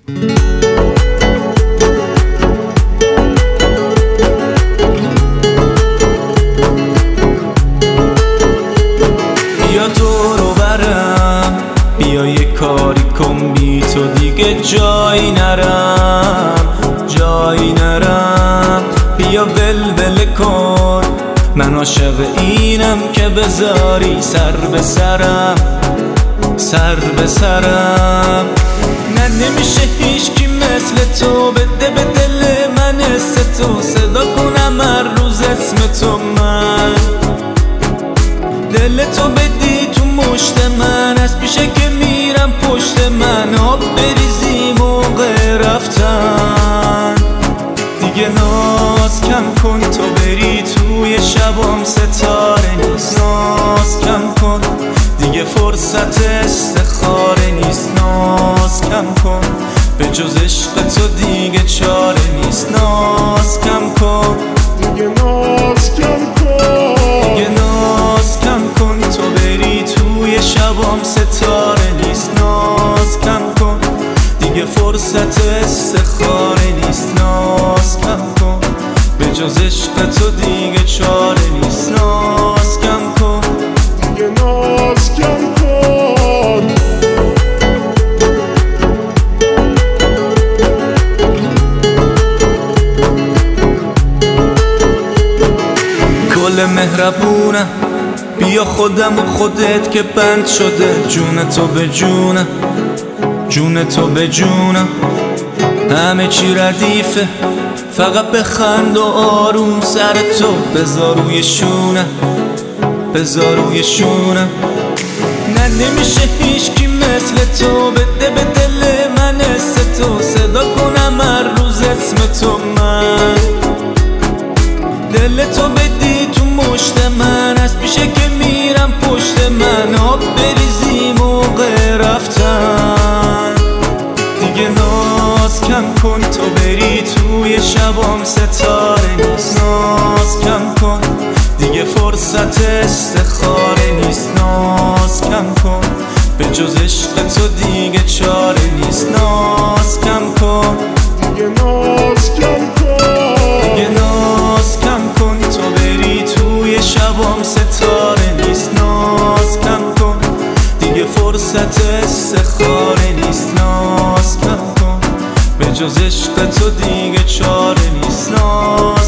بیا دورو برم، بیا یه کاری کن، بی تو دیگه جایی نرم. بیا ولول کن، من عاشق اینم که بذاری سر به سرم. نه نمیشه هیچکی مثل تو بده به دل من حس تو، صدا کنم هر روز اسم تو، من دل تو بدی تو مشت من، از پیشه که میرم پشت من، آب بریزی موقع رفتن. دیگه ناز کم کن، تو بری توی شبام ستاره نیست. ناز کم کن، دیگه فرصت استخاره نیست. ناز کم کن، به جز عشق تو دیگه چاره نیست. ناز کم کن، دیگه ناز کم کن، دیگه ناز کم کن، تو بری توی شبام ستاره نیست. ناز کم کن، دیگه فرصت استخاره نیست. ناز کم کن، به جز عشق تو دیگه چاره نیست. ناز کم کن، دیگه ناز کم کن. گل مهربونم، بیا خودم و خودت که بند شده، جون تو به جونم، جون تو به جونم. همه چی ردیفه، فقط بخند و آروم سر تو بذار روی شونم، بذار روی شونم. نه نمیشه هیچکی مثل تو بده به دل من حس تو، صدا کنم هر روز اسم تو، من دل تو بدی تو مشت من، از پیشه که میرم پشت من، آب بریزی موقع رفتن. دیگه ناز کم کن، تو بری توی شبام ستاره نیست. ناز کم کن، دیگه فرصت استخاره نیست. ناز کم کن، به جز عشق تو دیگه چاره نیست. ناز کم کن، دیگه ناز کم کن، دیگه ناز کم کن، تو بری توی شبام ستاره نیست. ناز کم کن، دیگه فرصت استخاره نیست. ناز کم کن، به جز عشق تو دیگه چاره نیست. ناز